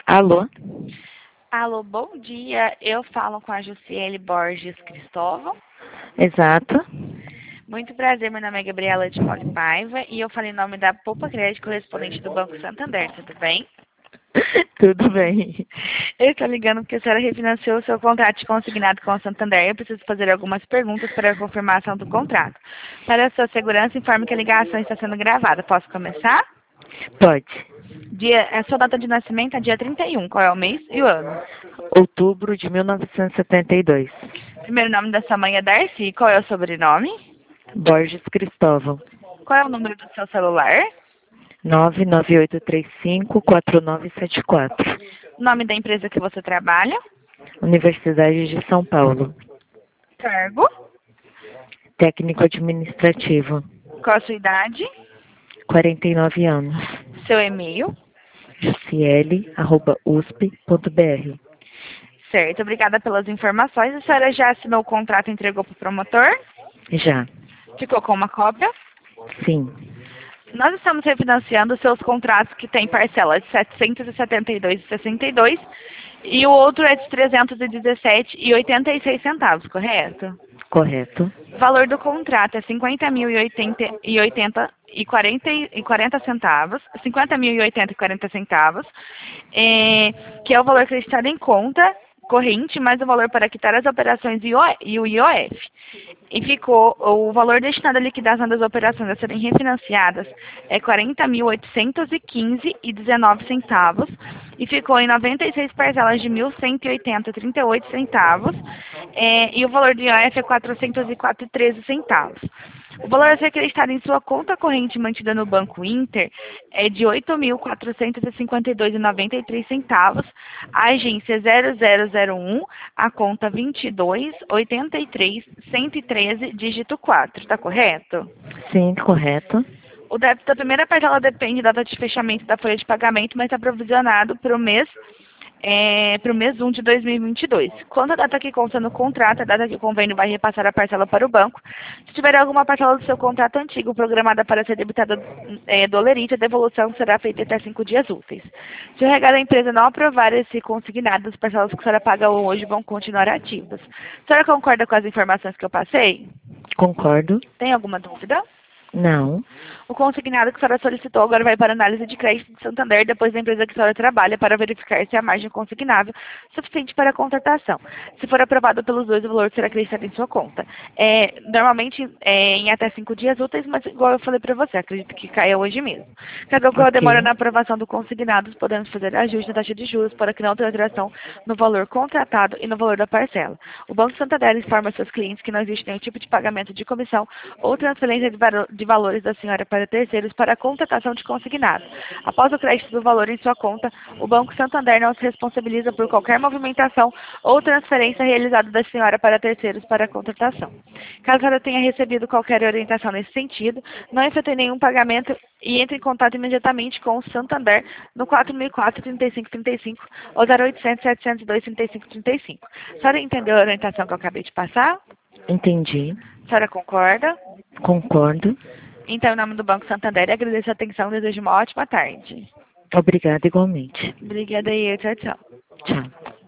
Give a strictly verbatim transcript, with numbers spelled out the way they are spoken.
Alô? Alô, bom dia. Eu falo com a Jussiele Borges Cristóvão. Exato. Muito prazer, meu nome é Gabriela de Pauli Paiva e eu falei em nome da Poupa Crédito, correspondente do Banco Santander, tudo bem? Tudo bem. Eu estou ligando porque a senhora refinanciou o seu contrato de consignado com o Santander. Eu preciso fazer algumas perguntas para a confirmação do contrato. Para a sua segurança, informe que a ligação está sendo gravada. Posso começar? Pode. Dia, a sua data de nascimento é dia trinta e um. Qual é o mês e o ano? Outubro de mil novecentos e setenta e dois. Primeiro nome da sua mãe é Darcy. Qual é o sobrenome? Borges Cristóvão. Qual é o número do seu celular? nove nove oito três cinco quatro nove sete quatro. Nome da empresa que você trabalha? Universidade de São Paulo. Cargo? Técnico administrativo. Qual a sua idade? quarenta e nove anos. Seu e-mail? jussiele arroba usp ponto br. Certo, obrigada pelas informações. A senhora já assinou o contrato e entregou para o promotor? Já. Ficou com uma cópia? Sim. Nós estamos refinanciando seus contratos que tem parcela de setecentos e setenta e dois reais e sessenta e dois centavos e o outro é de trezentos e dezessete reais e oitenta e seis centavos, correto? Correto. O valor do contrato é cinquenta mil e oitenta e oitenta e quarenta e quarenta centavos, cinquenta mil e oitenta e quarenta centavos, é, que é o valor acreditado em conta corrente, mais o valor para quitar as operações e o e o I O F. E ficou, o valor destinado à liquidação das operações a serem refinanciadas é quarenta mil oitocentos e quinze reais e dezenove centavos e ficou em noventa e seis parcelas de mil cento e oitenta reais e trinta e oito centavos, é, e o valor do I O F é quatrocentos e quatro reais e treze centavos. O valor a ser acreditado em sua conta corrente mantida no Banco Inter é de oito mil quatrocentos e cinquenta e dois reais e noventa e três centavos, a agência zero zero zero um, a conta vinte e dois, oitenta e três, cento e treze, dígito quatro, está correto? Sim, correto. O débito da primeira parcela depende da data de fechamento da folha de pagamento, mas está provisionado para o mês é, para o mês um de dois mil e vinte e dois. Quando a data que consta no contrato, a data que o convênio vai repassar a parcela para o banco. Se tiver alguma parcela do seu contrato antigo programada para ser debitada é, dolerite, a devolução será feita até cinco dias úteis. Se o regalo da empresa não aprovar esse consignado, as parcelas que a senhora paga hoje vão continuar ativas. A senhora concorda com as informações que eu passei? Concordo. Tem alguma dúvida? Não. O consignado que a senhora solicitou agora vai para análise de crédito de Santander, depois da empresa que a senhora trabalha, para verificar se a margem consignável é suficiente para a contratação. Se for aprovado pelos dois, o valor será acrescentado em sua conta. É, normalmente é, em até cinco dias úteis, mas igual eu falei para você, acredito que caia hoje mesmo. Caso ocorra Ok. demora na aprovação do consignado, podemos fazer ajuste na taxa de juros para que não tenha alteração no valor contratado e no valor da parcela. O Banco Santander informa seus clientes que não existe nenhum tipo de pagamento de comissão ou transferência de, de valores da senhora para terceiros para a contratação de consignado. Após o crédito do valor em sua conta, o Banco Santander não se responsabiliza por qualquer movimentação ou transferência realizada da senhora para terceiros para a contratação. Caso a senhora tenha recebido qualquer orientação nesse sentido, não efetue nenhum pagamento e entre em contato imediatamente com o Santander no quatro mil e quatro, trinta e cinco trinta e cinco ou zero oitocentos, setecentos e dois, trinta e cinco trinta e cinco. A senhora entendeu a orientação que eu acabei de passar? Entendi. A senhora concorda? Concordo. Então, em nome do Banco Santander, agradeço a atenção e desejo uma ótima tarde. Obrigada igualmente. Obrigada e tchau, tchau. Tchau.